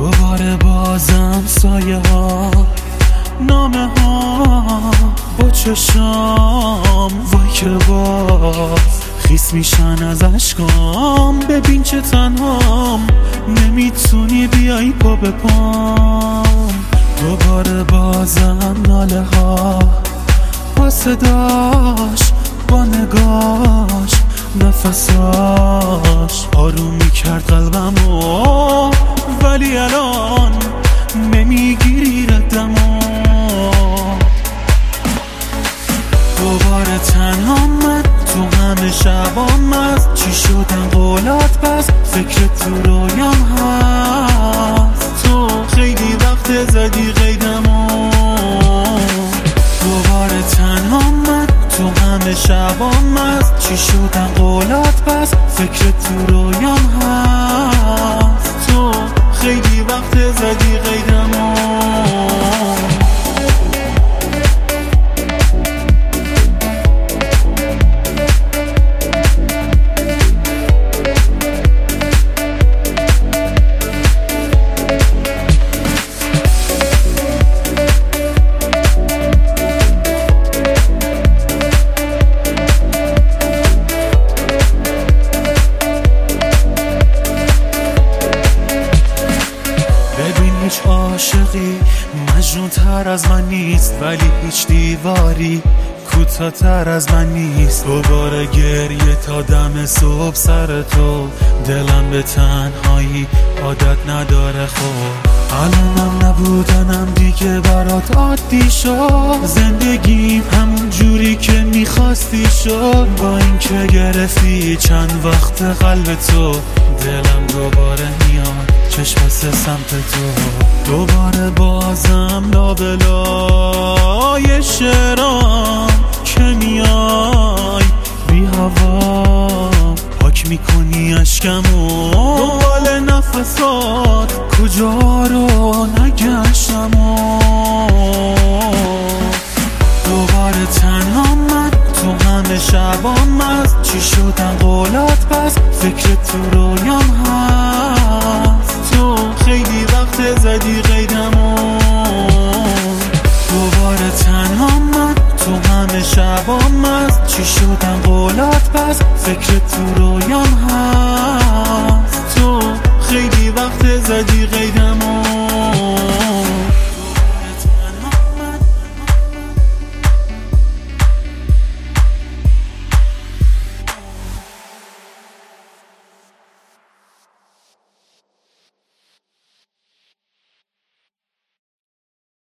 دوباره بازم سایه ها، نامه ها با چشام، وای که باز خیس میشن از اشکام. ببین چه تنهام، نمیتونی بیای پا به پام. دوباره بازم ناله ها، با صداش، با نگاش، نفساش آروم میکرد قلبمو، ولی الان نمیگیری ردمو. دوباره تنها من تو همه شبام، از چی شدن قولات بس فکر تو رویام هست. تو خیلی وقت زدی قیدمو. دوباره تنها من تو همه شبام، از چی شدن قولات بس فکر تو رویام هست. تو خیلی وقت زدی قیدمو. هیچ عاشقی مجنون تر از من نیست، ولی هیچ دیواری کوتاه تر از من نیست. دوباره گریه تا دم صبح سر تو، دلم به تنهایی عادت نداره. خب الانم نبودنم دیگه برات عادی شد، زندگیم همون جوری که میخواستی شد. با این که گرفتی چند وقت قلب تو، دلم دوباره میاد چشم واسه سمت تو. دوباره بازم لابلای شعرام که میای بی هوا، پاک میکنی اشکمو. دنبال نفسات کجا رو نگشتم. دوباره تنها من تو همه شبام، از چی شدن قولات بس فکر تو رویام هست. تو خیلی وقت زدی قیدمو. دوباره تنها من تو همه شبام، از چی شدن قولات بس فکر تو رویام هست.